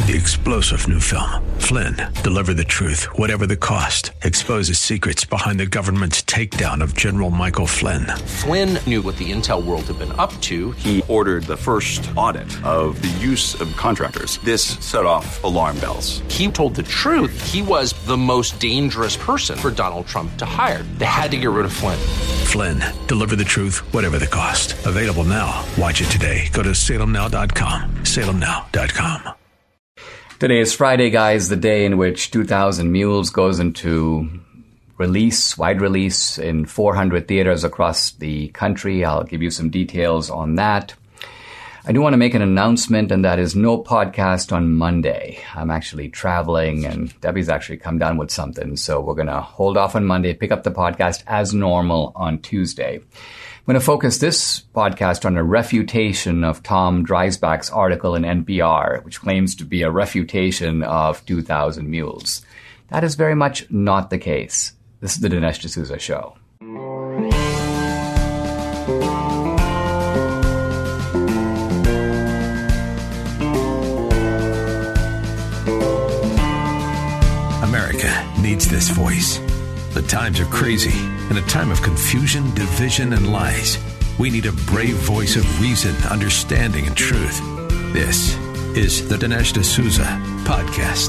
the explosive new film, Flynn, Deliver the Truth, Whatever the Cost, exposes secrets behind the government's takedown of General Michael Flynn. Flynn knew what the intel world had been up to. He ordered the first audit of the use of contractors. This set off alarm bells. He told the truth. He was the most dangerous person for Donald Trump to hire. They had to get rid of Flynn. Flynn, Deliver the Truth, Whatever the Cost. Available now. Watch it today. Go to salemnow.com. salemnow.com. Today is Friday, guys, the day in which 2000 Mules goes into wide release in 400 theaters across the country. I'll give you some details on that. I do want to make an announcement, and that is no podcast on Monday. I'm actually traveling, and Debbie's actually come down with something, so we're going to hold off on Monday, pick up the podcast as normal on Tuesday. I'm going to focus this podcast on a refutation of Tom Dreisbach's article in NPR, which claims to be a refutation of 2000 Mules. That is very much not the case. This is the Dinesh D'Souza Show. America needs this voice. The times are crazy. In a time of confusion, division, and lies, we need a brave voice of reason, understanding, and truth. This is the Dinesh D'Souza Podcast.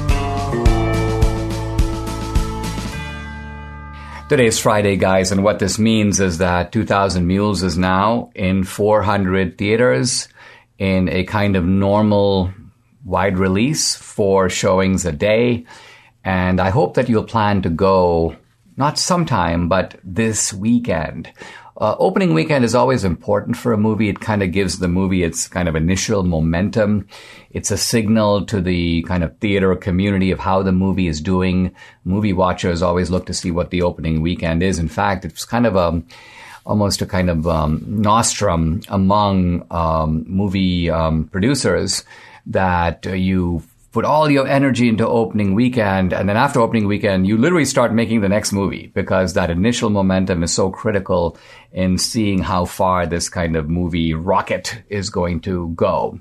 Today is Friday, guys, and what this means is that 2000 Mules is now in 400 theaters in a kind of normal wide release, 4 showings a day. And I hope that you'll plan to go, not sometime, but this weekend. Opening weekend is always important for a movie. It kind of gives the movie its kind of initial momentum. It's a signal to the kind of theater community of how the movie is doing. Movie watchers always look to see what the opening weekend is. In fact, it's kind of almost a kind of nostrum among movie producers that you put all your energy into opening weekend, and then after opening weekend, you literally start making the next movie because that initial momentum is so critical in seeing how far this kind of movie rocket is going to go.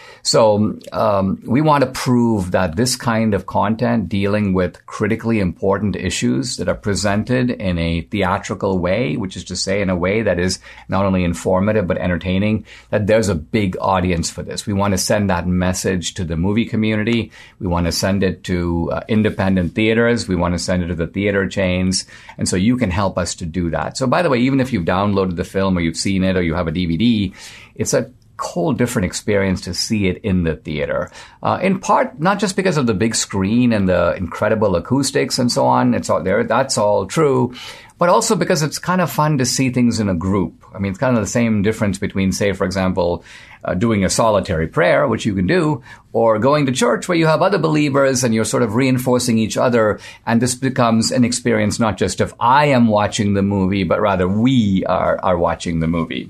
So we want to prove that this kind of content dealing with critically important issues that are presented in a theatrical way, which is to say in a way that is not only informative but entertaining, that there's a big audience for this. We want to send that message to the movie community. We want to send it to independent theaters. We want to send it to the theater chains. And so you can help us to do that. So by the way, even if you've downloaded the film or you've seen it or you have a DVD, it's a whole different experience to see it in the theater. In part, not just because of the big screen and the incredible acoustics and so on. It's all there. That's all true. But also because it's kind of fun to see things in a group. I mean, it's kind of the same difference between, say, for example, doing a solitary prayer, which you can do, or going to church where you have other believers and you're sort of reinforcing each other. And this becomes an experience not just of I am watching the movie, but rather we are watching the movie.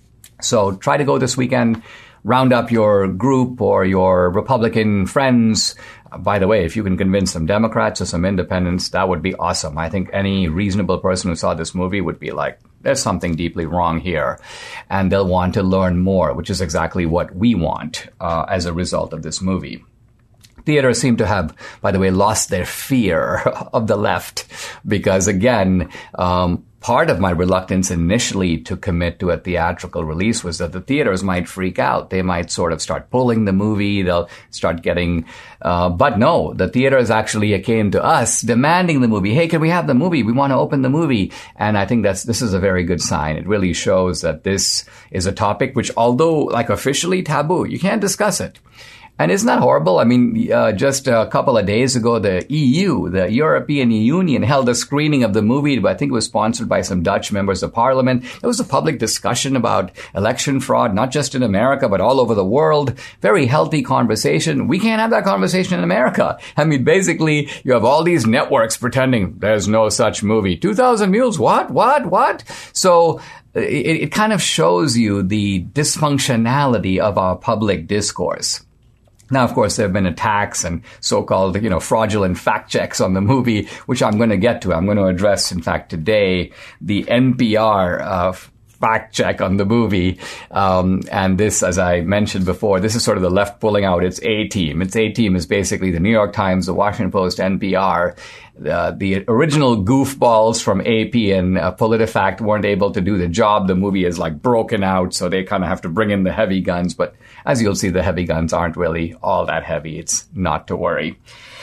So try to go this weekend, round up your group or your Republican friends. By the way, if you can convince some Democrats or some independents, that would be awesome. I think any reasonable person who saw this movie would be like, there's something deeply wrong here. And they'll want to learn more, which is exactly what we want as a result of this movie. Theaters seem to have, by the way, lost their fear of the left because, again, part of my reluctance initially to commit to a theatrical release was that the theaters might freak out. They might sort of start pulling the movie. They'll start getting, but no, the theaters actually came to us demanding the movie. Hey, can we have the movie? We want to open the movie. And I think this is a very good sign. It really shows that this is a topic which, although like officially taboo, you can't discuss it. And isn't that horrible? I mean, just a couple of days ago, the EU, the European Union, held a screening of the movie. I think it was sponsored by some Dutch members of parliament. There was a public discussion about election fraud, not just in America, but all over the world. Very healthy conversation. We can't have that conversation in America. I mean, basically, you have all these networks pretending there's no such movie. 2000 Mules? What? So it kind of shows you the dysfunctionality of our public discourse. Now, of course, there have been attacks and so-called, fraudulent fact checks on the movie, which I'm going to get to. I'm going to address, in fact, today, the NPR fact check on the movie. And this, as I mentioned before, this is sort of the left pulling out its A-team. Its A-team is basically the New York Times, the Washington Post, NPR. The original goofballs from AP and PolitiFact weren't able to do the job. The movie is like broken out, so they kind of have to bring in the heavy guns. But as you'll see, the heavy guns aren't really all that heavy. It's not to worry.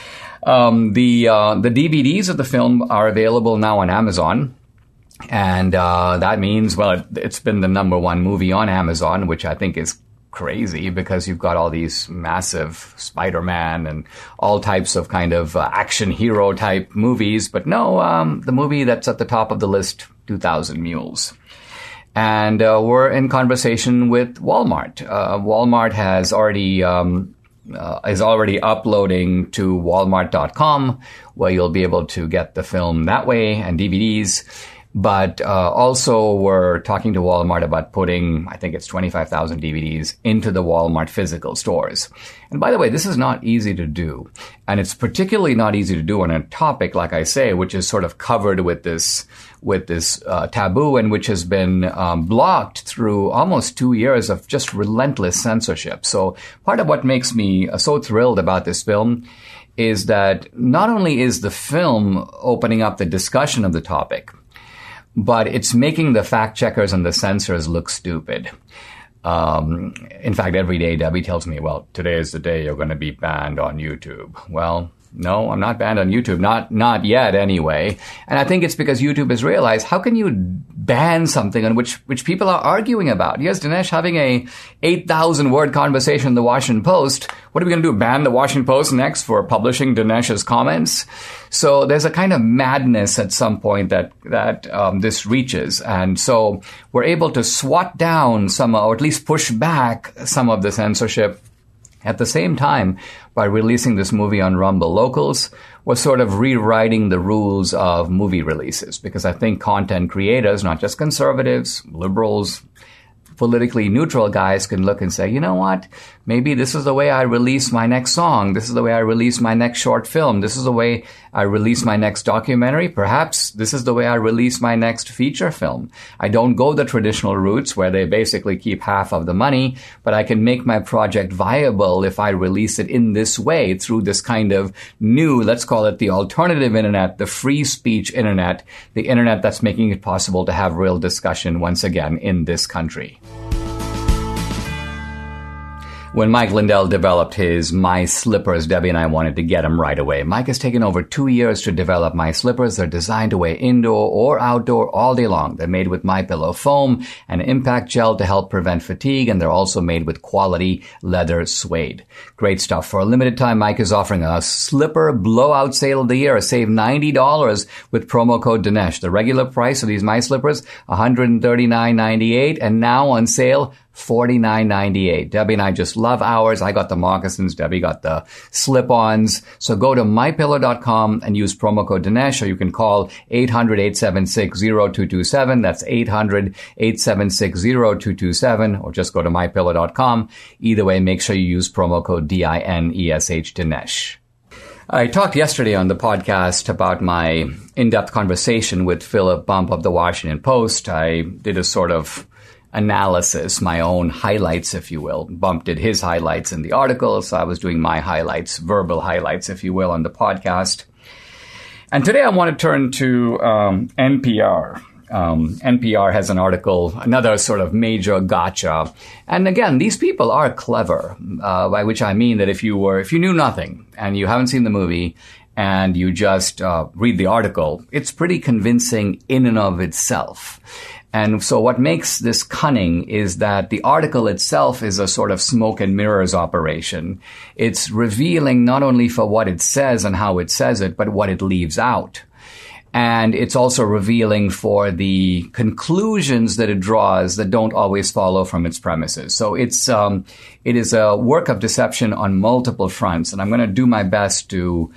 The DVDs of the film are available now on Amazon. And that means, well, it's been the number one movie on Amazon, which I think is crazy because you've got all these massive Spider-Man and all types of kind of action hero type movies. But no, the movie that's at the top of the list, 2,000 Mules. And we're in conversation with Walmart. Walmart has already is already uploading to walmart.com, where you'll be able to get the film that way and DVDs. But also we're talking to Walmart about putting, I think it's 25,000 DVDs into the Walmart physical stores. And by the way, this is not easy to do. And it's particularly not easy to do on a topic, like I say, which is sort of covered with this taboo and which has been blocked through almost 2 years of just relentless censorship. So part of what makes me so thrilled about this film is that not only is the film opening up the discussion of the topic, but it's making the fact checkers and the censors look stupid. In fact, every day Debbie tells me, well, today is the day you're going to be banned on YouTube. Well, no, I'm not banned on YouTube. Not yet anyway. And I think it's because YouTube has realized, how can you ban something on which people are arguing about? Here's Dinesh having a 8,000 word conversation in the Washington Post. What are we going to do? Ban the Washington Post next for publishing Dinesh's comments? So there's a kind of madness at some point that this reaches. And so we're able to swat down some, or at least push back some of the censorship. At the same time, by releasing this movie on Rumble Locals, we're sort of rewriting the rules of movie releases, because I think content creators, not just conservatives, liberals, politically neutral guys, can look and say, you know what? Maybe this is the way I release my next song. This is the way I release my next short film. This is the way I release my next documentary. Perhaps this is the way I release my next feature film. I don't go the traditional routes where they basically keep half of the money, but I can make my project viable if I release it in this way, through this kind of new, let's call it the alternative internet, the free speech internet, the internet that's making it possible to have real discussion once again in this country. When Mike Lindell developed his My Slippers, Debbie and I wanted to get him right away. Mike has taken over 2 years to develop My Slippers. They're designed to wear indoor or outdoor all day long. They're made with MyPillow foam and impact gel to help prevent fatigue, and they're also made with quality leather suede. Great stuff. For a limited time, Mike is offering a slipper blowout sale of the year. Save $90 with promo code Dinesh. The regular price of these My Slippers, $139.98, and now on sale, $49.98. Debbie and I just love ours. I got the moccasins. Debbie got the slip-ons. So go to mypillow.com and use promo code Dinesh, or you can call 800-876-0227. That's 800-876-0227, or just go to mypillow.com. Either way, make sure you use promo code DINESH, Dinesh. I talked yesterday on the podcast about my in-depth conversation with Philip Bump of the Washington Post. I did a sort of analysis, my own highlights, if you will. Bump did his highlights in the article, so I was doing my highlights, verbal highlights, if you will, on the podcast. And today I want to turn to NPR. NPR has an article, another sort of major gotcha. And again, these people are clever, by which I mean that if you knew nothing and you haven't seen the movie and you just read the article, it's pretty convincing in and of itself. And so what makes this cunning is that the article itself is a sort of smoke and mirrors operation. It's revealing not only for what it says and how it says it, but what it leaves out. And it's also revealing for the conclusions that it draws that don't always follow from its premises. So it is a work of deception on multiple fronts. And I'm going to do my best to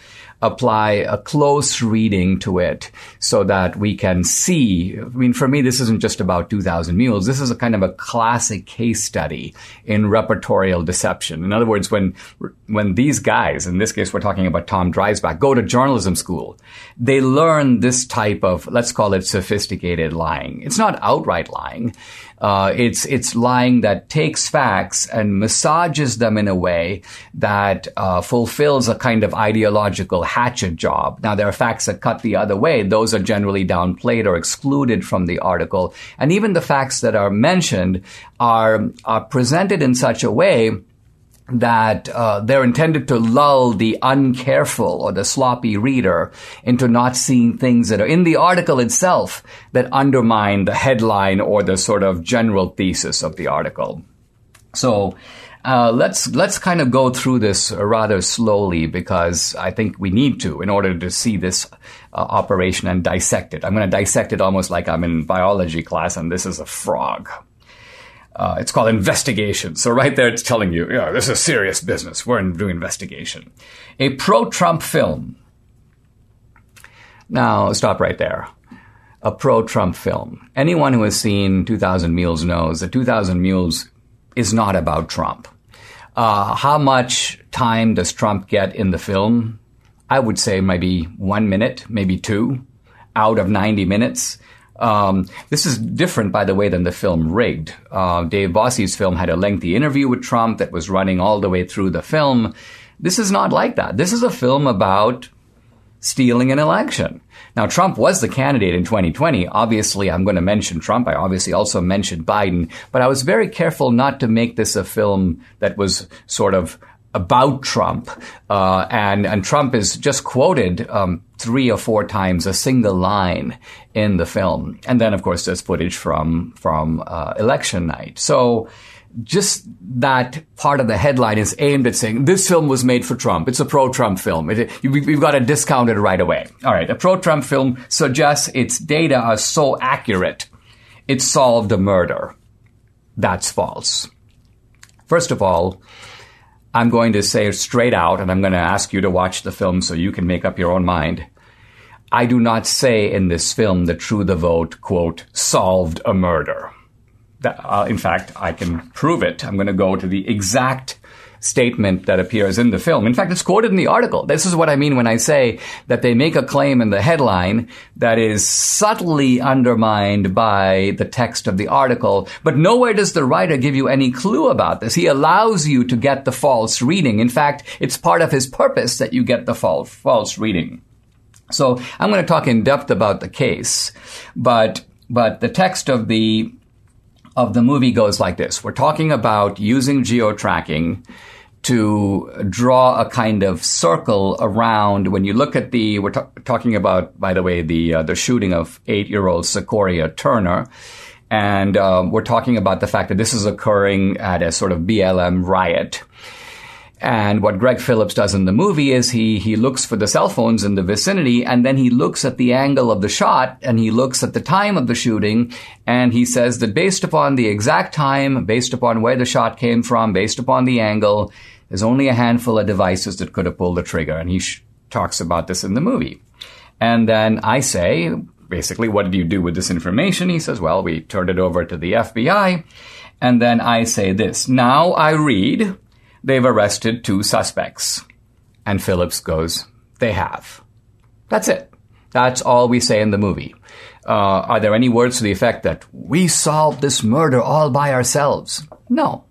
apply a close reading to it so that we can see. I mean, for me, this isn't just about 2,000 Mules. This is a kind of a classic case study in repertorial deception. In other words, when these guys, in this case, we're talking about Tom Dreisbach, go to journalism school, they learn this type of, let's call it sophisticated lying. It's not outright lying. It's lying that takes facts and massages them in a way that fulfills a kind of ideological hatchet job. Now, there are facts that cut the other way. Those are generally downplayed or excluded from the article. And even the facts that are mentioned are presented in such a way that they're intended to lull the uncareful or the sloppy reader into not seeing things that are in the article itself that undermine the headline or the sort of general thesis of the article. So let's kind of go through this rather slowly, because I think we need to in order to see this operation and dissect it. I'm going to dissect it almost like I'm in biology class and this is a frog. It's called investigation. So right there, it's telling you, this is serious business. We're doing investigation. A pro-Trump film. Now, stop right there. A pro-Trump film. Anyone who has seen 2,000 Mules knows that 2,000 Mules is not about Trump. How much time does Trump get in the film? I would say maybe 1 minute, maybe 2 out of 90 minutes. This is different, by the way, than the film Rigged. Dave Bossi's film had a lengthy interview with Trump that was running all the way through the film. This is not like that. This is a film about stealing an election. Now, Trump was the candidate in 2020. Obviously, I'm going to mention Trump. I obviously also mentioned Biden. But I was very careful not to make this a film that was sort of about Trump. And Trump is just quoted 3 or 4 times, a single line in the film. And then, of course, there's footage from election night. So just that part of the headline is aimed at saying this film was made for Trump. It's a pro-Trump film. We've got to discount it right away. All right. A pro-Trump film suggests its data are so accurate it solved a murder. That's false. First of all, I'm going to say straight out, and I'm going to ask you to watch the film so you can make up your own mind. I do not say in this film that True the Vote, quote, solved a murder. In fact, I can prove it. I'm going to go to the exact statement that appears in the film. In fact, it's quoted in the article. This is what I mean when I say that they make a claim in the headline that is subtly undermined by the text of the article, but nowhere does the writer give you any clue about this. He allows you to get the false reading. In fact, it's part of his purpose that you get the false reading. So I'm going to talk in depth about the case, but the text of the movie goes like this. We're talking about using geo-tracking to draw a kind of circle around. When you look at we're talking about, by the way, the shooting of 8-year-old Sequoia Turner. And we're talking about the fact that this is occurring at a sort of BLM riot. And what Greg Phillips does in the movie is he looks for the cell phones in the vicinity, and then he looks at the angle of the shot, and he looks at the time of the shooting, and he says that based upon the exact time, based upon where the shot came from, based upon the angle, there's only a handful of devices that could have pulled the trigger. And he talks about this in the movie. And then I say, basically, what did you do with this information? He says, well, we turned it over to the FBI. And then I say this. Now I read, they've arrested 2 suspects. And Phillips goes, they have. That's it. That's all we say in the movie. Are there any words to the effect that we solved this murder all by ourselves? No.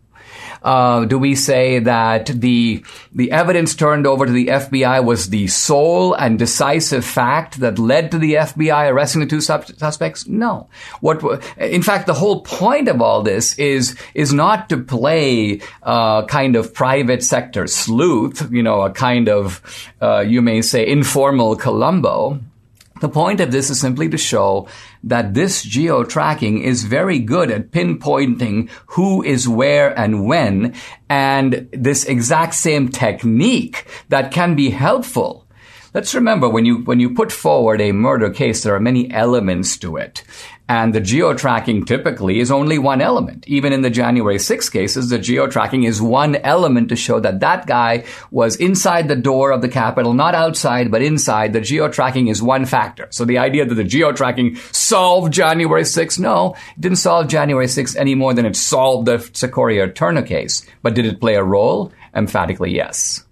Do we say that the evidence turned over to the FBI was the sole and decisive fact that led to the FBI arresting the 2 suspects? No. In fact, the whole point of all this is not to play kind of private sector sleuth, a kind of, you may say, informal Columbo. The point of this is simply to show that this geo-tracking is very good at pinpointing who is where and when, and this exact same technique that can be helpful. Let's remember, when you put forward a murder case, there are many elements to it. And the geo-tracking typically is only one element. Even in the January 6 cases, the geo-tracking is one element to show that that guy was inside the door of the Capitol, not outside, but inside. The geo-tracking is one factor. So the idea that the geo-tracking solved January 6, no, it didn't solve January 6 any more than it solved the Secoria Turner case. But did it play a role? Emphatically, yes.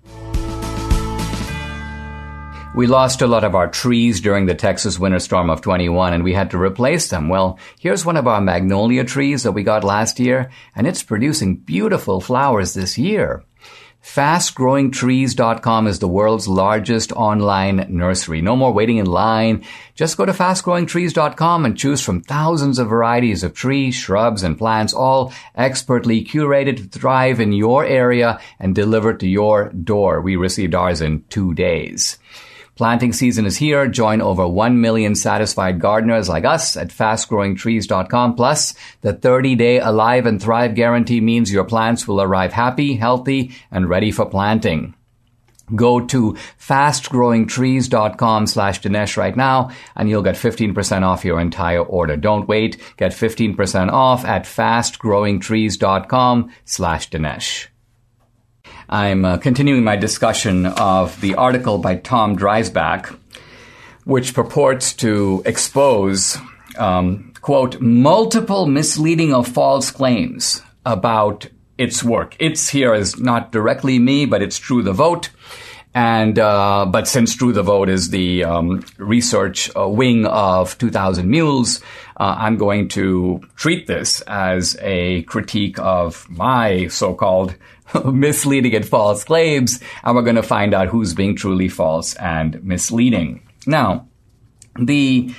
We lost a lot of our trees during the Texas winter storm of 21, and we had to replace them. Well, here's one of our magnolia trees that we got last year, and it's producing beautiful flowers this year. FastGrowingTrees.com is the world's largest online nursery. No more waiting in line. Just go to FastGrowingTrees.com and choose from thousands of varieties of trees, shrubs, and plants, all expertly curated to thrive in your area and delivered to your door. We received ours in 2 days. Planting season is here. Join over 1 million satisfied gardeners like us at FastGrowingTrees.com. Plus, the 30-day Alive and Thrive guarantee means your plants will arrive happy, healthy, and ready for planting. Go to FastGrowingTrees.com/Dinesh right now, and you'll get 15% off your entire order. Don't wait. Get 15% off at FastGrowingTrees.com/Dinesh. I'm continuing my discussion of the article by Tom Dreisbach, which purports to expose, quote, multiple misleading or false claims about its work. It's here is not directly me, but it's True the Vote. And, but since True the Vote is the research wing of 2000 Mules, I'm going to treat this as a critique of my so-called misleading and false claims, and we're going to find out who's being truly false and misleading. Now, the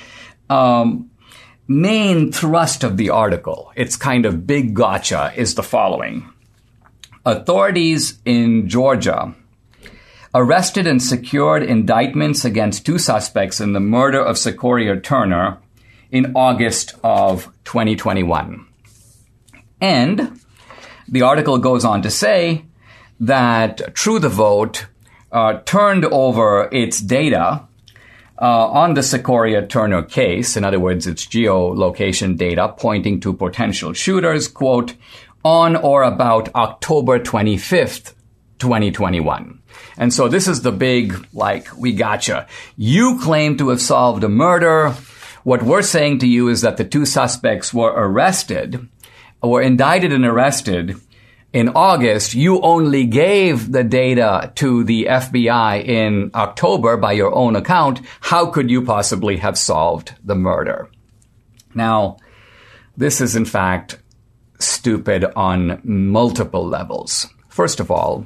main thrust of the article, its kind of big gotcha, is the following. Authorities in Georgia arrested and secured indictments against 2 suspects in the murder of Secoria Turner in August of 2021. And the article goes on to say that True the Vote turned over its data on the Secoria Turner case, in other words, its geolocation data pointing to potential shooters, quote, on or about October 25th, 2021. And so this is the big, we gotcha. You claim to have solved a murder. What we're saying to you is that the 2 suspects were indicted and arrested in August. You only gave the data to the FBI in October by your own account. How could you possibly have solved the murder? Now, this is in fact stupid on multiple levels. First of all,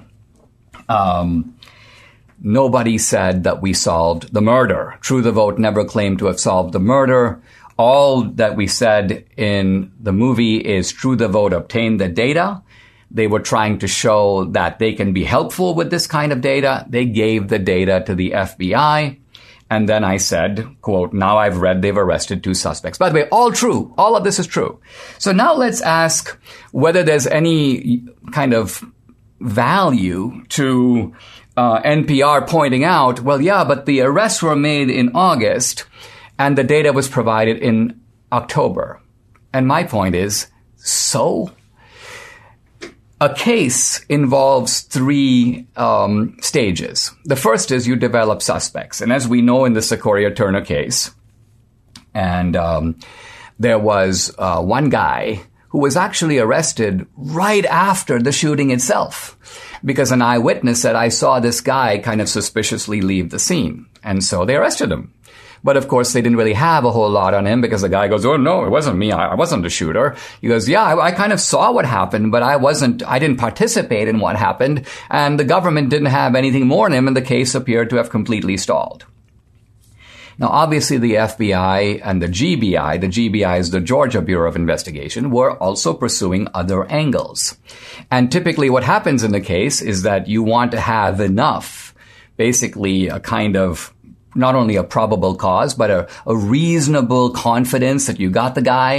nobody said that we solved the murder. True the Vote never claimed to have solved the murder. All that we said in the movie is True the Vote obtained the data. They were trying to show that they can be helpful with this kind of data. They gave the data to the FBI. And then I said, quote, now I've read they've arrested 2 suspects. By the way, all true. All of this is true. So now let's ask whether there's any kind of value to NPR pointing out, well, yeah, but the arrests were made in August and the data was provided in October. And my point is, so? A case involves 3 stages. The first is you develop suspects. And as we know in the Secoria Turner case, and there was one guy who was actually arrested right after the shooting itself, because an eyewitness said, I saw this guy kind of suspiciously leave the scene. And so they arrested him. But of course, they didn't really have a whole lot on him because the guy goes, oh, no, it wasn't me. I wasn't the shooter. He goes, yeah, I kind of saw what happened, but I didn't participate in what happened. And the government didn't have anything more on him, and the case appeared to have completely stalled. Now, obviously, the FBI and the GBI is the Georgia Bureau of Investigation, were also pursuing other angles. And typically what happens in the case is that you want to have enough, basically a kind of not only a probable cause, but a reasonable confidence that you got the guy.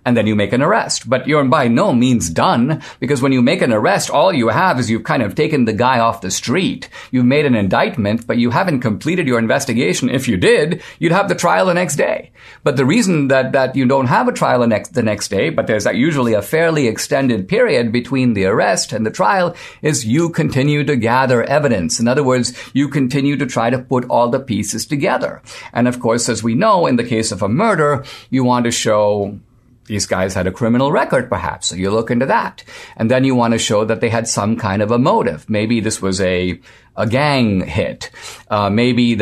and then you make an arrest. But you're by no means done, because when you make an arrest, all you have is you've kind of taken the guy off the street. You've made an indictment, but you haven't completed your investigation. If you did, you'd have the trial the next day. But the reason that you don't have a trial the next day, but there's usually a fairly extended period between the arrest and the trial, is you continue to gather evidence. In other words, you continue to try to put all the pieces together. And of course, as we know, in the case of a murder, you want to show these guys had a criminal record, perhaps. So you look into that. And then you want to show that they had some kind of a motive. Maybe this was a gang hit. Maybe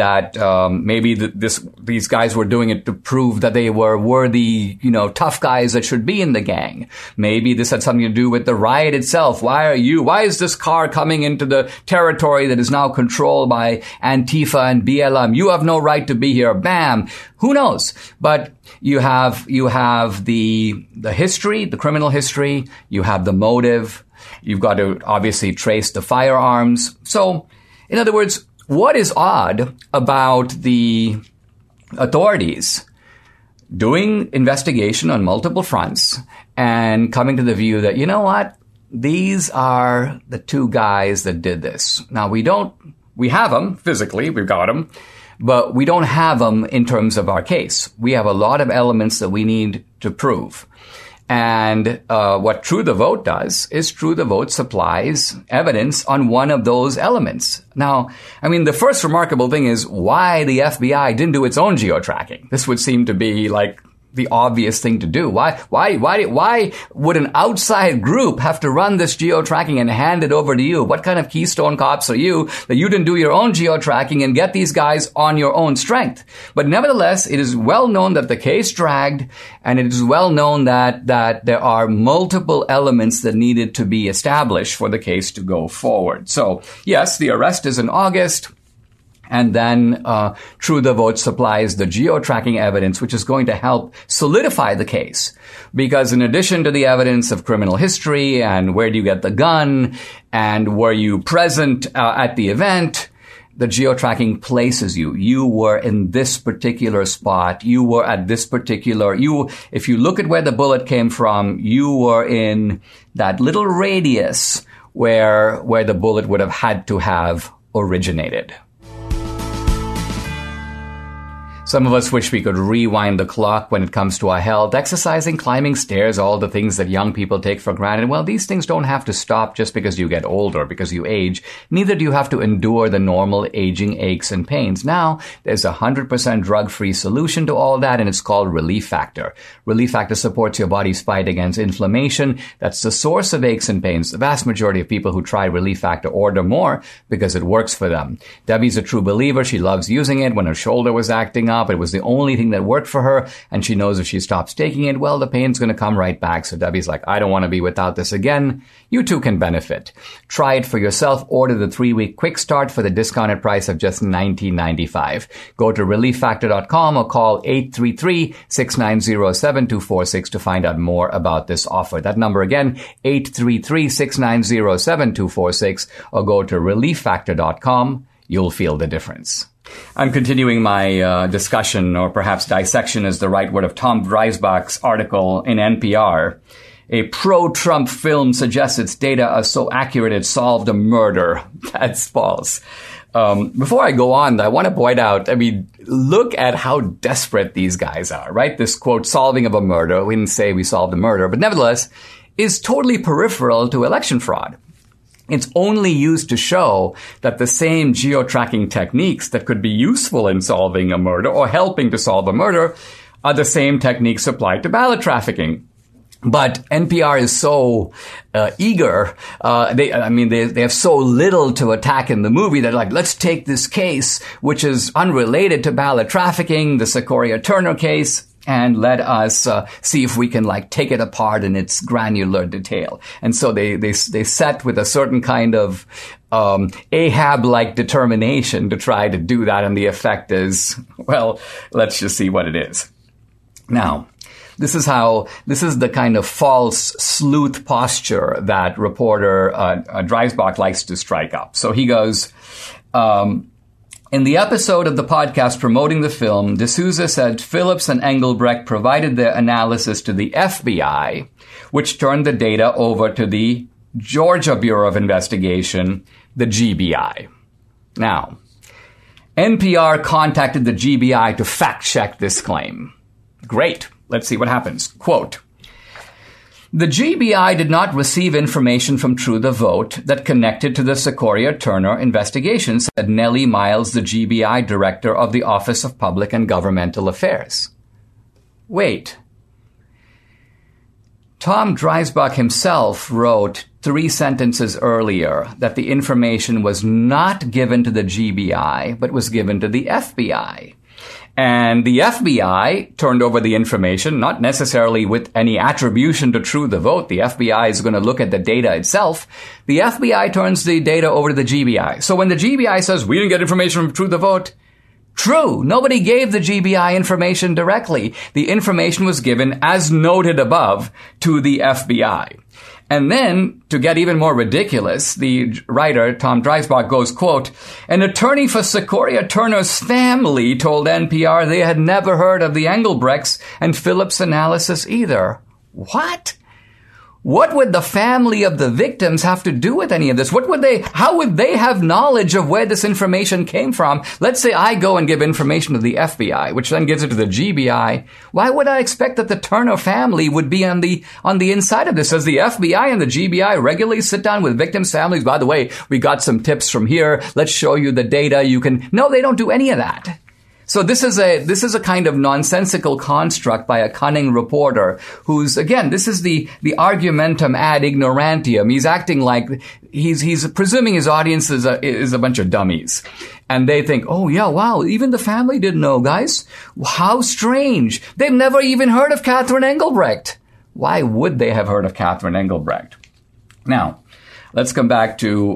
these guys were doing it to prove that they were worthy, tough guys that should be in the gang. Maybe this had something to do with the riot itself. Why is this car coming into the territory that is now controlled by Antifa and BLM? You have no right to be here. Bam. Who knows? But you have the history, the criminal history. You have the motive. You've got to obviously trace the firearms. So, in other words, what is odd about the authorities doing investigation on multiple fronts and coming to the view that, you know what, these are the two guys that did this. Now, we have them physically, we've got them, but we don't have them in terms of our case. We have a lot of elements that we need to prove. And what True the Vote does is True the Vote supplies evidence on one of those elements. Now, the first remarkable thing is why the FBI didn't do its own geo-tracking. This would seem to be like the obvious thing to do. Why would an outside group have to run this geo-tracking and hand it over to you? What kind of Keystone Cops are you that you didn't do your own geo-tracking and get these guys on your own strength? But nevertheless, it is well known that the case dragged, and it is well known that there are multiple elements that needed to be established for the case to go forward. So, yes, the arrest is in August. And then True the Vote supplies the geo-tracking evidence, which is going to help solidify the case. Because in addition to the evidence of criminal history and where do you get the gun and were you present at the event, the geo-tracking places you. You were in this particular spot. You were at this particular... If you look at where the bullet came from, you were in that little radius where the bullet would have had to have originated. Some of us wish we could rewind the clock when it comes to our health, exercising, climbing stairs, all the things that young people take for granted. Well, these things don't have to stop just because you get older, because you age. Neither do you have to endure the normal aging aches and pains. Now, there's a 100% drug-free solution to all that, and it's called Relief Factor. Relief Factor supports your body's fight against inflammation. That's the source of aches and pains. The vast majority of people who try Relief Factor order more because it works for them. Debbie's a true believer. She loves using it. When her shoulder was acting up, it was the only thing that worked for her, and she knows if she stops taking it, well, the pain's going to come right back. So Debbie's like, I don't want to be without this again. You too can benefit. Try it for yourself. Order the 3-week quick start for the discounted price of just $19.95. Go to relieffactor.com or call 833-690-7246 to find out more about this offer. That number again, 833-690-7246, or go to relieffactor.com. You'll feel the difference. I'm continuing my discussion, or perhaps dissection is the right word, of Tom Dreisbach's article in NPR. A pro-Trump film suggests its data are so accurate it solved a murder. That's false. Before I go on, I want to point out, look at how desperate these guys are, right? This, quote, solving of a murder, we didn't say we solved a murder, but nevertheless, is totally peripheral to election fraud. It's only used to show that the same geo-tracking techniques that could be useful in solving a murder or helping to solve a murder are the same techniques applied to ballot trafficking. But NPR is so eager. They have so little to attack in the movie that, like, let's take this case, which is unrelated to ballot trafficking, the Sequoia Turner case, and let us see if we can, like, take it apart in its granular detail. And so they set with a certain kind of Ahab-like determination to try to do that, and the effect is, well, let's just see what it is. Now, this is the kind of false sleuth posture that reporter Dreisbach likes to strike up. So he goes, In the episode of the podcast promoting the film, D'Souza said Phillips and Engelbrecht provided their analysis to the FBI, which turned the data over to the Georgia Bureau of Investigation, the GBI. Now, NPR contacted the GBI to fact-check this claim. Great. Let's see what happens. Quote, the GBI did not receive information from True the Vote that connected to the Secoria Turner investigation, said Nellie Miles, the GBI director of the Office of Public and Governmental Affairs. Wait. Tom Dreisbach himself wrote 3 sentences earlier that the information was not given to the GBI, but was given to the FBI. And the FBI turned over the information, not necessarily with any attribution to True the Vote. The FBI is going to look at the data itself. The FBI turns the data over to the GBI. So when the GBI says, we didn't get information from True the Vote, true. Nobody gave the GBI information directly. The information was given, as noted above, to the FBI. And then, to get even more ridiculous, the writer, Tom Dreisbach, goes, quote, an attorney for Secoria Turner's family told NPR they had never heard of the Engelbrechts and Phillips analysis either. What? What would the family of the victims have to do with any of this? How would they have knowledge of where this information came from? Let's say I go and give information to the FBI, which then gives it to the GBI. Why would I expect that the Turner family would be on the inside of this? Does the FBI and the GBI regularly sit down with victims' families? By the way, we got some tips from here. Let's show you the data. No, they don't do any of that. So this is a kind of nonsensical construct by a cunning reporter who's, again, this is the argumentum ad ignorantium. He's acting like he's presuming his audience is a bunch of dummies. And they think, oh yeah, wow, even the family didn't know, guys. How strange. They've never even heard of Catherine Engelbrecht. Why would they have heard of Catherine Engelbrecht? Now, let's come back to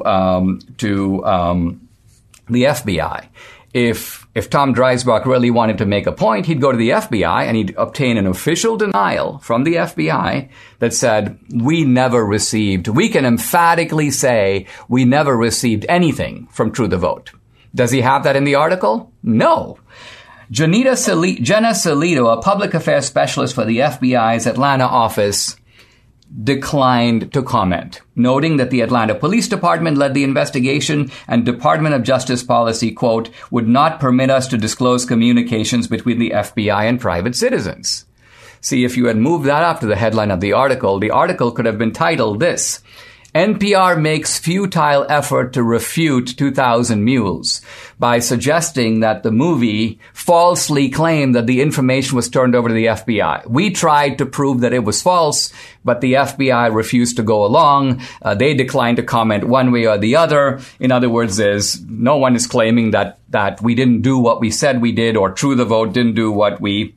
the FBI. If Tom Dreisbach really wanted to make a point, he'd go to the FBI and he'd obtain an official denial from the FBI that said, we can emphatically say we never received anything from True the Vote. Does he have that in the article? No. Jenna Salito, a public affairs specialist for the FBI's Atlanta office, declined to comment, noting that the Atlanta Police Department led the investigation and Department of Justice policy, quote, would not permit us to disclose communications between the FBI and private citizens. See, if you had moved that up to the headline of the article could have been titled this: NPR makes futile effort to refute 2000 Mules by suggesting that the movie falsely claimed that the information was turned over to the FBI. We tried to prove that it was false, but the FBI refused to go along. They declined to comment one way or the other. In other words, no one is claiming that we didn't do what we said we did, or True the Vote didn't do what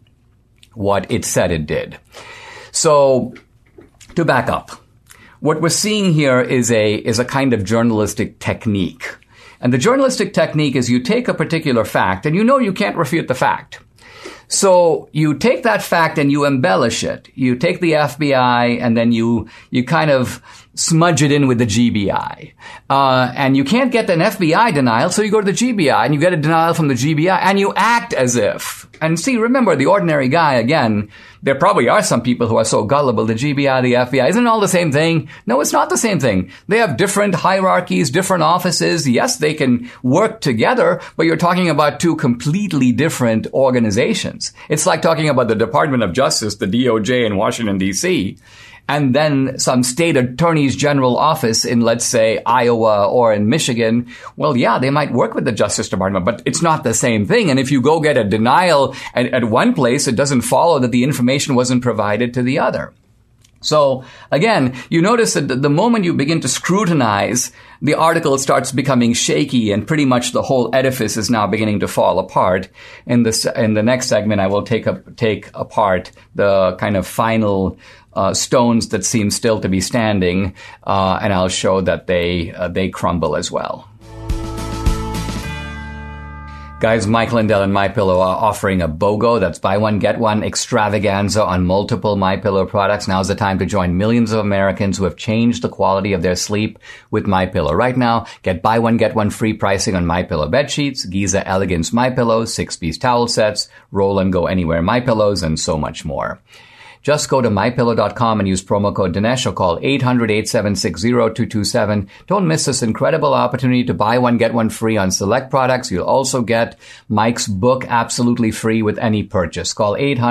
it said it did. So, to back up, what we're seeing here is a kind of journalistic technique. And the journalistic technique is you take a particular fact and you can't refute the fact. So you take that fact and you embellish it. You take the FBI and then you kind of smudge it in with the GBI. And you can't get an FBI denial, so you go to the GBI and you get a denial from the GBI and you act as if. And see, remember, the ordinary guy, again, there probably are some people who are so gullible, the GBI, the FBI, isn't it all the same thing? No, it's not the same thing. They have different hierarchies, different offices. Yes, they can work together, but you're talking about two completely different organizations. It's like talking about the Department of Justice, the DOJ in Washington, D.C., and then some state attorney's general office in, let's say, Iowa or in Michigan. Well, yeah, they might work with the Justice Department, but it's not the same thing. And if you go get a denial at one place, it doesn't follow that the information wasn't provided to the other. So, again, you notice that the moment you begin to scrutinize, the article starts becoming shaky and pretty much the whole edifice is now beginning to fall apart. In the next segment, I will take apart the kind of final stones that seem still to be standing, and I'll show that they crumble as well. Guys, Mike Lindell and MyPillow are offering a BOGO, that's buy one, get one extravaganza on multiple MyPillow products. Now's the time to join millions of Americans who have changed the quality of their sleep with MyPillow. Right now, get buy one, get one free pricing on MyPillow bed sheets, Giza Elegance MyPillows, 6-piece towel sets, Roll and Go Anywhere MyPillows, and so much more. Just go to MyPillow.com and use promo code Dinesh or call 800-876-0227. Don't miss this incredible opportunity to buy one, get one free on select products. You'll also get Mike's book absolutely free with any purchase. Call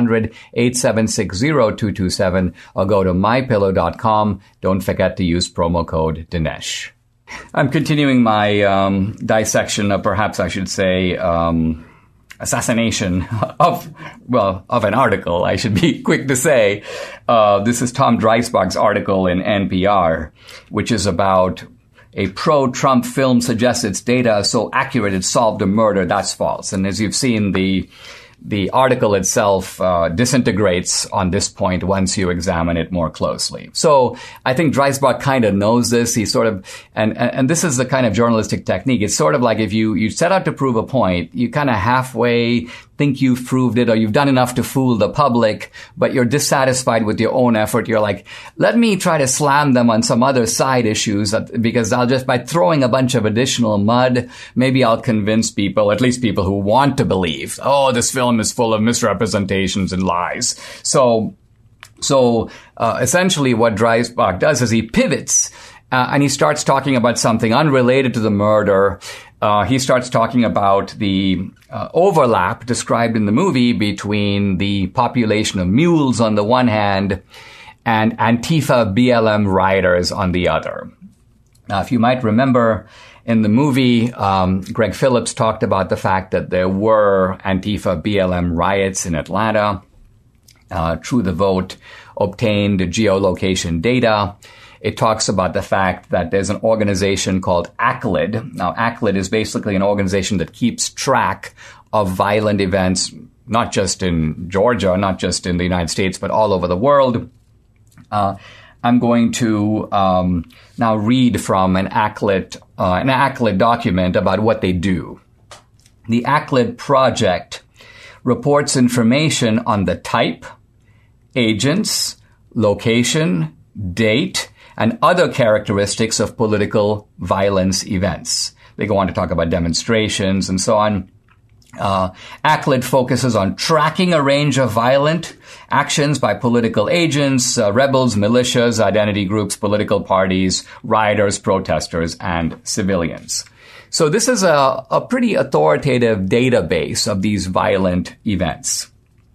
800-876-0227 or go to MyPillow.com. Don't forget to use promo code Dinesh. I'm continuing my dissection of, perhaps I should say, assassination of an article, I should be quick to say. This is Tom Dreisbach's article in NPR, which is about a pro-Trump film suggests its data is so accurate it solved a murder. That's false. And as you've seen, the article itself disintegrates on this point once you examine it more closely. So I think Dreisbach kind of knows this. He sort of, and this is the kind of journalistic technique. It's sort of like if you set out to prove a point, you kind of halfway think you've proved it or you've done enough to fool the public, but you're dissatisfied with your own effort. You're like, let me try to slam them on some other side issues because I'll just, by throwing a bunch of additional mud, maybe I'll convince people, at least people who want to believe, oh, this film is full of misrepresentations and lies. So essentially what Dreisbach does is he pivots and he starts talking about something unrelated to the murder. He starts talking about the overlap described in the movie between the population of mules on the one hand and Antifa BLM rioters on the other. Now, if you might remember, in the movie, Greg Phillips talked about the fact that there were Antifa BLM riots in Atlanta. True the Vote obtained geolocation data. It talks about the fact that there's an organization called ACLED. Now, ACLED is basically an organization that keeps track of violent events, not just in Georgia, not just in the United States, but all over the world. I'm going to now read from an ACLED document about what they do. The ACLED project reports information on the type, agents, location, date, and other characteristics of political violence events. They go on to talk about demonstrations and so on. ACLED focuses on tracking a range of violent actions by political agents, rebels, militias, identity groups, political parties, rioters, protesters, and civilians. So this is a pretty authoritative database of these violent events.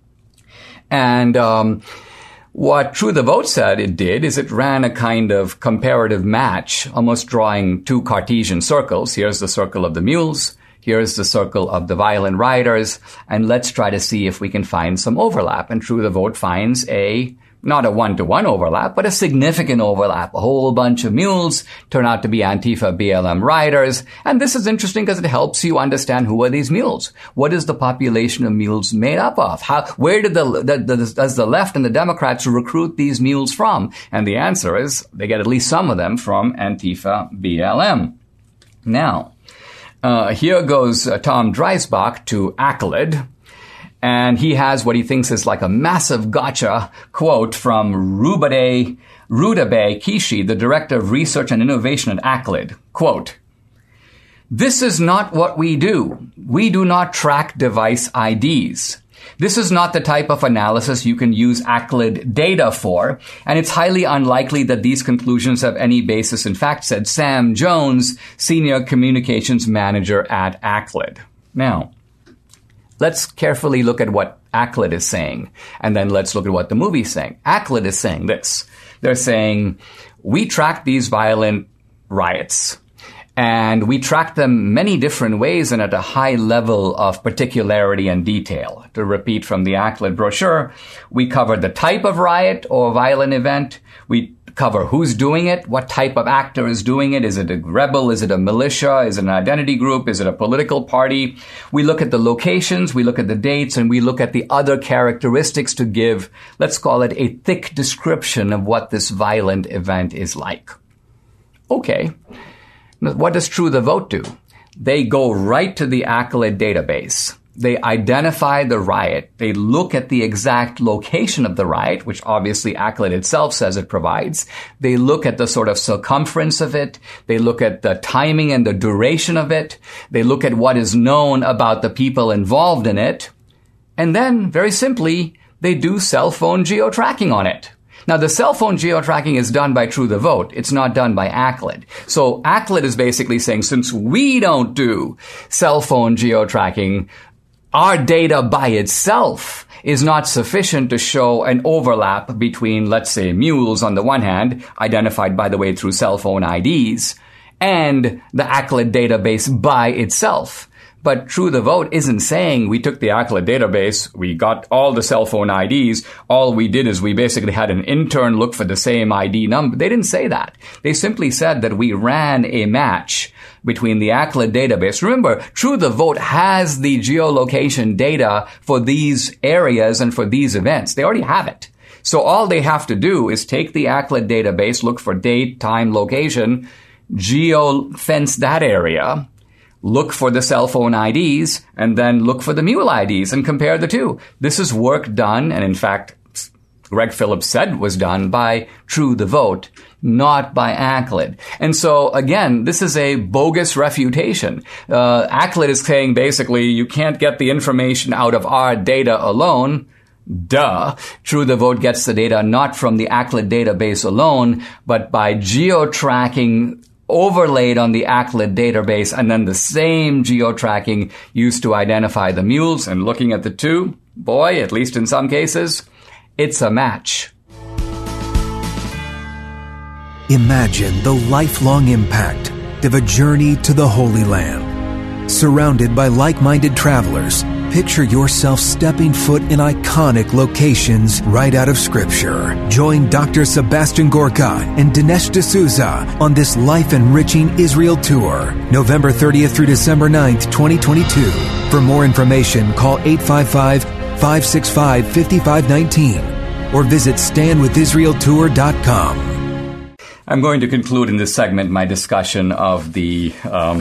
And what True the Vote said it did is it ran a kind of comparative match, almost drawing two Cartesian circles. Here's the circle of the mules. Here's the circle of the violent rioters. And let's try to see if we can find some overlap. And True the Vote finds not a one-to-one overlap, but a significant overlap. A whole bunch of mules turn out to be Antifa BLM rioters. And this is interesting because it helps you understand who are these mules. What is the population of mules made up of? Where does the left and the Democrats recruit these mules from? And the answer is they get at least some of them from Antifa BLM. Now, here goes Tom Dreisbach to ACLED. And he has what he thinks is like a massive gotcha quote from Rudabe Kishi, the Director of Research and Innovation at ACLED. Quote, "This is not what we do. We do not track device IDs. This is not the type of analysis you can use ACLED data for, and it's highly unlikely that these conclusions have any basis in fact," said Sam Jones, Senior Communications Manager at ACLED. Now, let's carefully look at what ACLED is saying, and then let's look at what the movie's saying. ACLED is saying this. They're saying, we track these violent riots, and we track them many different ways and at a high level of particularity and detail. To repeat from the ACLED brochure, we cover the type of riot or violent event. We cover who's doing it, what type of actor is doing it. Is it a rebel? Is it a militia? Is it an identity group? Is it a political party? We look at the locations, we look at the dates, and we look at the other characteristics to give, let's call it, a thick description of what this violent event is like. Okay. What does True the Vote do? they go right to the ACLED database. They identify the riot. They look at the exact location of the riot, which obviously ACLED itself says it provides. They look at the sort of circumference of it. They look at the timing and the duration of it. They look at what is known about the people involved in it. And then, very simply, they do cell phone geo-tracking on it. Now, the cell phone geo-tracking is done by True the Vote. It's not done by ACLED. So ACLED is basically saying, since we don't do cell phone geo-tracking, our data by itself is not sufficient to show an overlap between, let's say, mules on the one hand, identified, by the way, through cell phone IDs, and the ACLED database by itself. But True the Vote isn't saying we took the ACLED database, we got all the cell phone IDs, all we did is we basically had an intern look for the same ID number. They didn't say that. They simply said that we ran a match between the ACLED database. Remember, True the Vote has the geolocation data for these areas and for these events. They already have it. So all they have to do is take the ACLED database, look for date, time, location, geo-fence that area, look for the cell phone IDs, and then look for the mule IDs and compare the two. This is work done, and in fact, Greg Phillips said was done by True the Vote, not by ACLED. And so, again, this is a bogus refutation. ACLED is saying basically you can't get the information out of our data alone. Duh. True the Vote gets the data not from the ACLED database alone, but by geo-tracking overlaid on the ACLED database, and then the same geo-tracking used to identify the mules. And looking at the two, boy, at least in some cases, it's a match. Imagine the lifelong impact of a journey to the Holy Land. Surrounded by like-minded travelers, picture yourself stepping foot in iconic locations right out of Scripture. Join Dr. Sebastian Gorka and Dinesh D'Souza on this life-enriching Israel tour, November 30th through December 9th, 2022. For more information, call 855-565-5519 or visit standwithisraeltour.com. I'm going to conclude in this segment my discussion of the,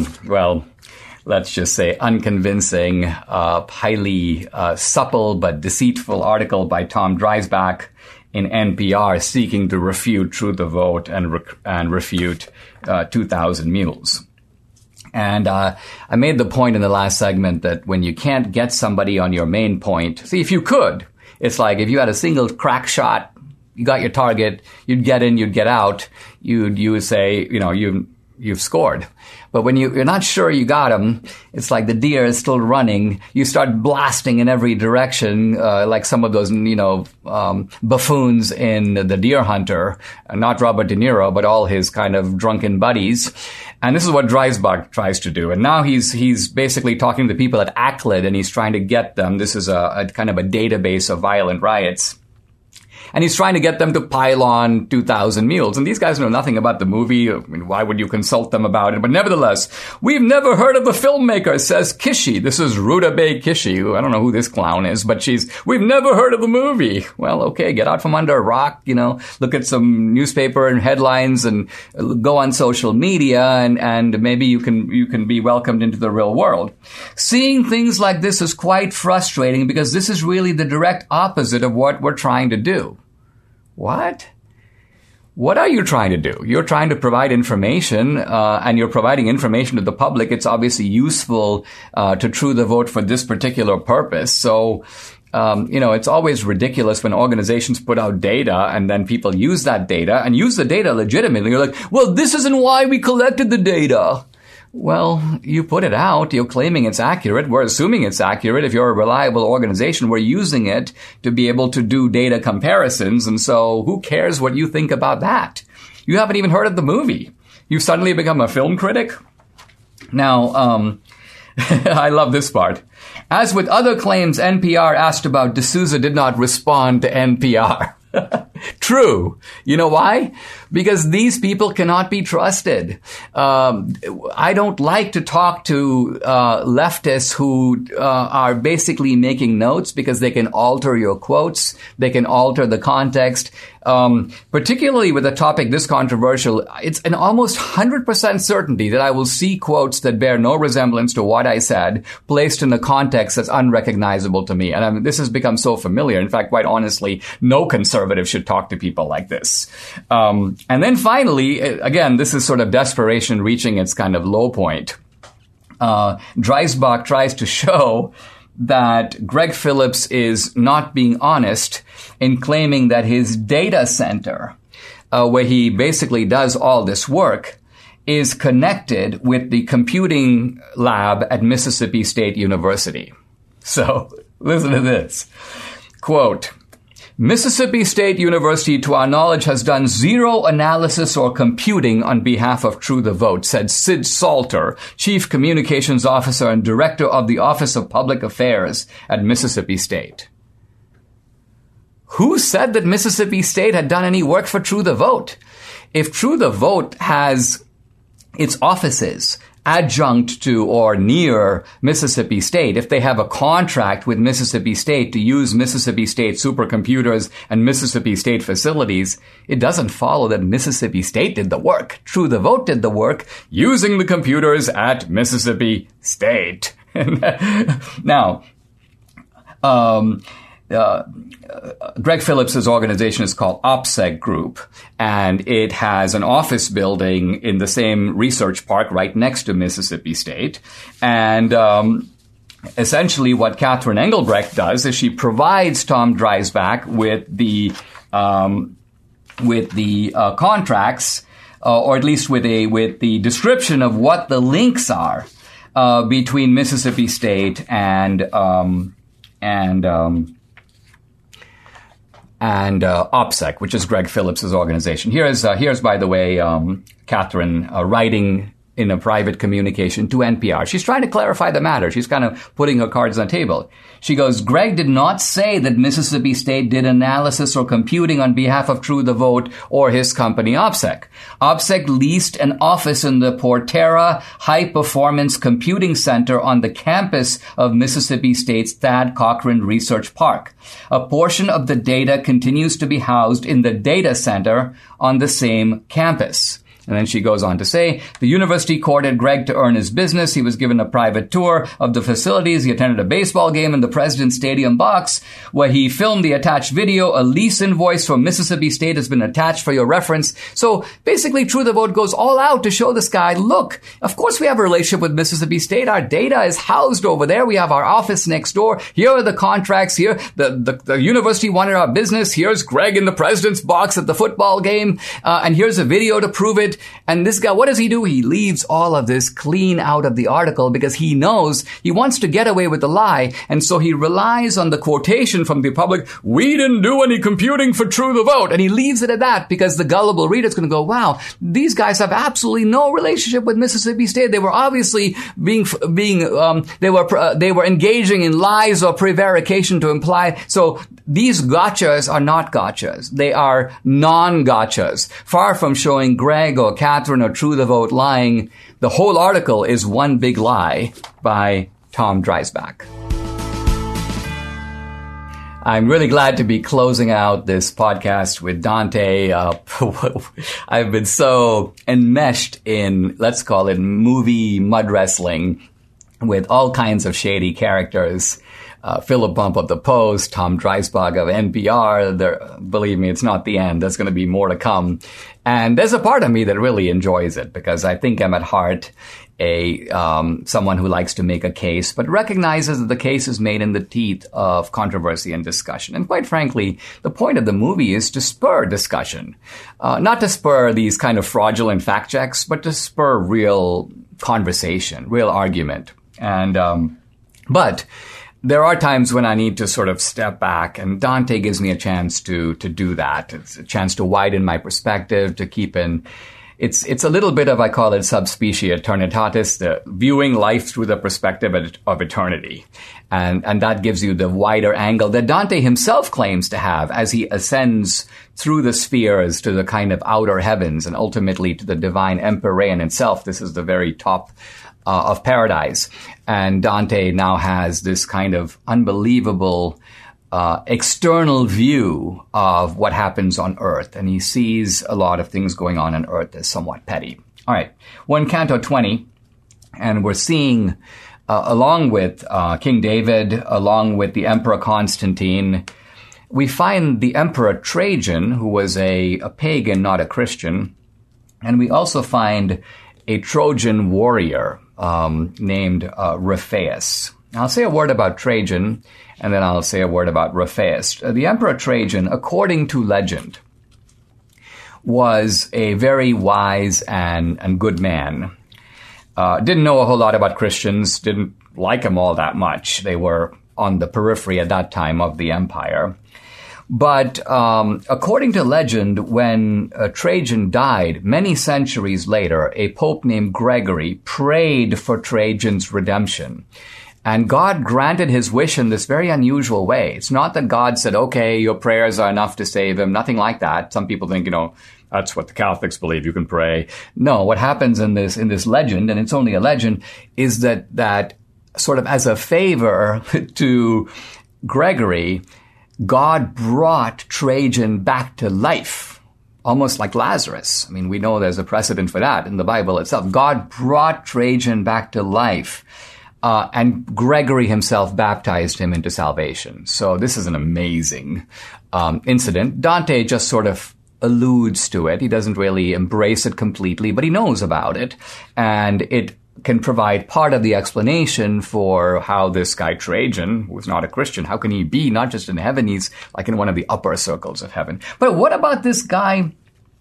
let's just say, unconvincing, highly supple but deceitful article by Tom Dreisbach in NPR seeking to refute True the Vote and refute 2,000 Mules. And I made the point in the last segment that when you can't get somebody on your main point, see, if you could, it's like if you had a single crack shot, you got your target, you'd get in, you'd get out, you would say, you've scored. But when you're not sure you got him, it's like the deer is still running. You start blasting in every direction, like some of those, buffoons in The Deer Hunter, not Robert De Niro, but all his kind of drunken buddies. And this is what Dreisbach tries to do. And now he's basically talking to people at ACLED, and he's trying to get them. This is a kind of a database of violent riots. And he's trying to get them to pile on 2,000 Mules. And these guys know nothing about the movie. I mean, why would you consult them about it? But nevertheless, we've never heard of the filmmaker, says Kishi. This is Rutabaga Kishi. I don't know who this clown is, but we've never heard of the movie. Well, okay, get out from under a rock, look at some newspaper and headlines and go on social media and maybe you can be welcomed into the real world. Seeing things like this is quite frustrating because this is really the direct opposite of what we're trying to do. What? What are you trying to do? You're trying to provide information, and you're providing information to the public. It's obviously useful to True the Vote for this particular purpose. So, it's always ridiculous when organizations put out data and then people use that data and use the data legitimately. You're like, well, this isn't why we collected the data. Well, you put it out, you're claiming it's accurate, we're assuming it's accurate. If you're a reliable organization, we're using it to be able to do data comparisons, and so who cares what you think about that? You haven't even heard of the movie. You've suddenly become a film critic? Now, I love this part. As with other claims NPR asked about, D'Souza did not respond to NPR. True. You know why? because these people cannot be trusted. I don't like to talk to leftists who are basically making notes because they can alter your quotes, they can alter the context. Particularly with a topic this controversial, it's an almost 100% certainty that I will see quotes that bear no resemblance to what I said placed in a context that's unrecognizable to me. And this has become so familiar. In fact, quite honestly, no conservative should talk to people like this. And then finally, again, this is sort of desperation reaching its kind of low point. Dreisbach tries to show that Greg Phillips is not being honest in claiming that his data center, where he basically does all this work, is connected with the computing lab at Mississippi State University. So, listen to this. Quote, Mississippi State University, to our knowledge, has done zero analysis or computing on behalf of True the Vote, said Sid Salter, Chief Communications Officer and Director of the Office of Public Affairs at Mississippi State. Who said that Mississippi State had done any work for True the Vote? If True the Vote has its offices adjunct to or near Mississippi State, if they have a contract with Mississippi State to use Mississippi State supercomputers and Mississippi State facilities, it doesn't follow that Mississippi State did the work. True the Vote did the work using the computers at Mississippi State. Now, Greg Phillips's organization is called OPSEC Group, and it has an office building in the same research park right next to Mississippi State. And essentially what Catherine Engelbrecht does is she provides Tom Dreisbach with the contracts, or at least with the description of what the links are between Mississippi State and OPSEC, which is Greg Phillips's organization. Here's by the way, Catherine writing in a private communication to NPR. She's trying to clarify the matter. She's kind of putting her cards on the table. She goes, Greg did not say that Mississippi State did analysis or computing on behalf of True the Vote or his company OPSEC. OPSEC leased an office in the Portera High Performance Computing Center on the campus of Mississippi State's Thad Cochran Research Park. A portion of the data continues to be housed in the data center on the same campus. And then she goes on to say, the university courted Greg to earn his business. He was given a private tour of the facilities. He attended a baseball game in the President's Stadium box where he filmed the attached video. A lease invoice from Mississippi State has been attached for your reference. So basically, True the Vote goes all out to show this guy, look, of course we have a relationship with Mississippi State. Our data is housed over there. We have our office next door. Here are the contracts. Here, the university wanted our business. Here's Greg in the President's box at the football game. And here's a video to prove it. And this guy, what does he do? He leaves all of this clean out of the article because he knows he wants to get away with the lie. And so he relies on the quotation from the public, we didn't do any computing for True the Vote. And he leaves it at that because the gullible reader is going to go, wow, these guys have absolutely no relationship with Mississippi State. They were obviously they were engaging in lies or prevarication to imply. So these gotchas are not gotchas. They are non-gotchas. Far from showing Greg or Catherine or True the Vote lying, the whole article is one big lie by Tom Dreisbach. I'm really glad to be closing out this podcast with Dante. I've been so enmeshed in, let's call it, movie mud wrestling with all kinds of shady characters. Philip Bump of the Post, Tom Dreisbach of NPR. Believe me, it's not the end. There's going to be more to come. And there's a part of me that really enjoys it because I think I'm at heart someone who likes to make a case, but recognizes that the case is made in the teeth of controversy and discussion. And quite frankly, the point of the movie is to spur discussion, not to spur these kind of fraudulent fact checks, but to spur real conversation, real argument. And but there are times when I need to sort of step back, and Dante gives me a chance to do that. It's a chance to widen my perspective, to keep in it's a little bit of, I call it subspecie eternitatis, the viewing life through the perspective of eternity. And that gives you the wider angle that Dante himself claims to have as he ascends through the spheres to the kind of outer heavens and ultimately to the divine empyrean itself. This is the very top of paradise. And Dante now has this kind of unbelievable external view of what happens on earth. And he sees a lot of things going on earth as somewhat petty. All right. We're in Canto 20, and we're seeing, along with King David, along with the Emperor Constantine, we find the Emperor Trajan, who was a pagan, not a Christian. And we also find a Trojan warrior named Ripheus. I'll say a word about Trajan, and then I'll say a word about Ripheus. The Emperor Trajan, according to legend, was a very wise and good man. Didn't know a whole lot about Christians, didn't like them all that much. They were on the periphery at that time of the empire. But according to legend, when Trajan died, many centuries later, a pope named Gregory prayed for Trajan's redemption. And God granted his wish in this very unusual way. It's not that God said, okay, your prayers are enough to save him. Nothing like that. Some people think, that's what the Catholics believe. You can pray. No, what happens in this legend, and it's only a legend, is that sort of as a favor to Gregory, God brought Trajan back to life, almost like Lazarus. I mean, we know there's a precedent for that in the Bible itself. God brought Trajan back to life. And Gregory himself baptized him into salvation. So this is an amazing incident. Dante just sort of alludes to it. He doesn't really embrace it completely, but he knows about it. And it can provide part of the explanation for how this guy Trajan, who was not a Christian, how can he be not just in heaven, he's like in one of the upper circles of heaven. But what about this guy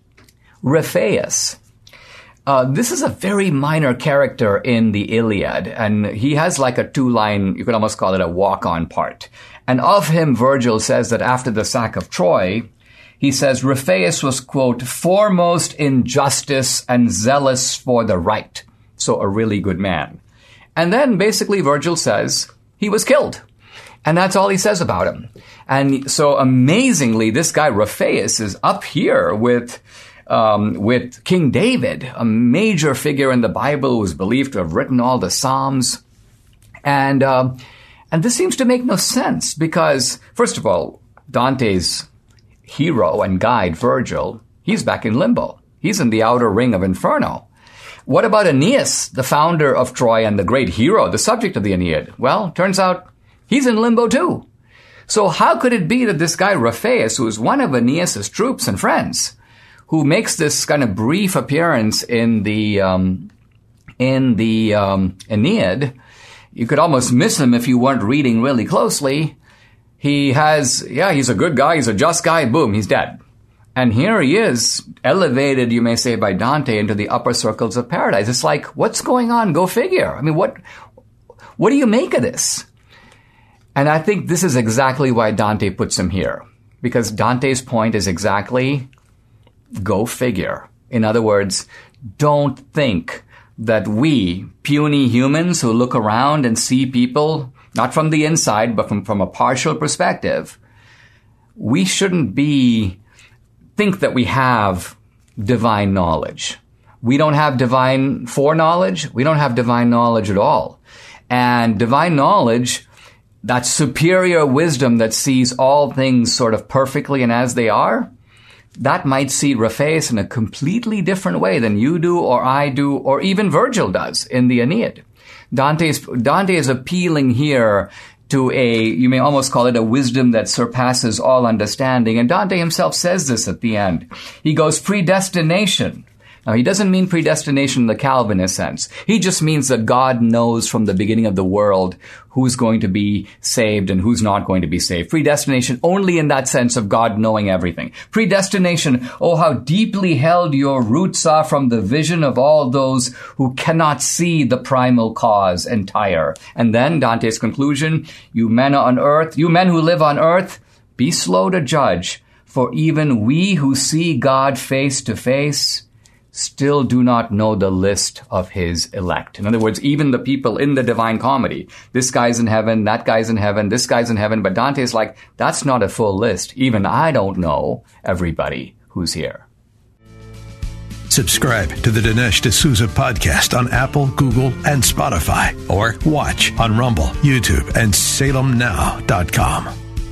Ripheus? This is a very minor character in the Iliad, and he has like a two-line, you could almost call it a walk-on part. And of him, Virgil says that after the sack of Troy, he says, Ripheus was, quote, foremost in justice and zealous for the right. So a really good man. And then basically Virgil says he was killed. And that's all he says about him. And so amazingly, this guy Ripheus is up here with King David, a major figure in the Bible who was believed to have written all the Psalms. And this seems to make no sense because, first of all, Dante's hero and guide, Virgil, he's back in limbo. He's in the outer ring of Inferno. What about Aeneas, the founder of Troy and the great hero, the subject of the Aeneid? Well, turns out he's in limbo too. So how could it be that this guy Ripheus, who is one of Aeneas' troops and friends, who makes this kind of brief appearance in the Aeneid, you could almost miss him if you weren't reading really closely. He's a good guy, he's a just guy, boom, he's dead. And here he is, elevated, you may say, by Dante into the upper circles of paradise. It's like, what's going on? Go figure. I mean, what do you make of this? And I think this is exactly why Dante puts him here. Because Dante's point is exactly, go figure. In other words, don't think that we, puny humans who look around and see people, not from the inside, but from a partial perspective, we shouldn't think that we have divine knowledge. We don't have divine foreknowledge. We don't have divine knowledge at all. And divine knowledge, that superior wisdom that sees all things sort of perfectly and as they are, that might see Ripheus in a completely different way than you do or I do or even Virgil does in the Aeneid. Dante is appealing here to you may almost call it a wisdom that surpasses all understanding. And Dante himself says this at the end. He goes, predestination. Now, he doesn't mean predestination in the Calvinist sense. He just means that God knows from the beginning of the world who's going to be saved and who's not going to be saved. Predestination only in that sense of God knowing everything. Predestination, oh, how deeply held your roots are from the vision of all those who cannot see the primal cause entire. And then Dante's conclusion, you men who live on earth, be slow to judge, for even we who see God face to face still do not know the list of his elect. In other words, even the people in the Divine Comedy, this guy's in heaven, that guy's in heaven, this guy's in heaven, but Dante's like, that's not a full list. Even I don't know everybody who's here. Subscribe to the Dinesh D'Souza podcast on Apple, Google, and Spotify, or watch on Rumble, YouTube, and SalemNow.com.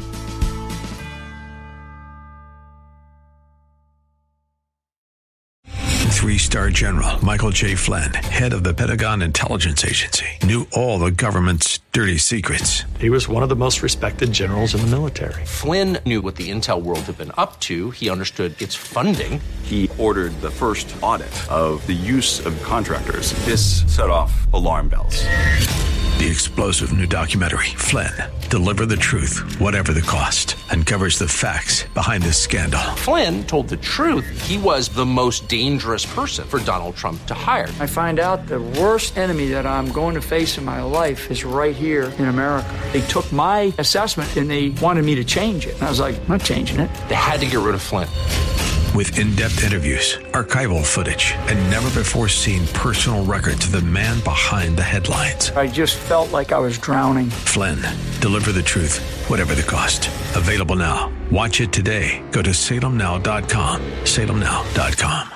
Three-star General Michael J. Flynn, head of the Pentagon Intelligence Agency, knew all the government's dirty secrets. He was one of the most respected generals in the military. Flynn knew what the intel world had been up to. He understood its funding. He ordered the first audit of the use of contractors. This set off alarm bells. The explosive new documentary, Flynn, Deliver the Truth, Whatever the Cost, uncovers the facts behind this scandal. Flynn told the truth. He was the most dangerous person for Donald Trump to hire. I find out the worst enemy that I'm going to face in my life is right here in America. They took my assessment and they wanted me to change it. And I was like, I'm not changing it. They had to get rid of Flynn. With in-depth interviews, archival footage, and never-before-seen personal records of the man behind the headlines. I just felt like I was drowning. Flynn, Deliver the Truth, Whatever the Cost. Available now. Watch it today. Go to SalemNow.com. SalemNow.com.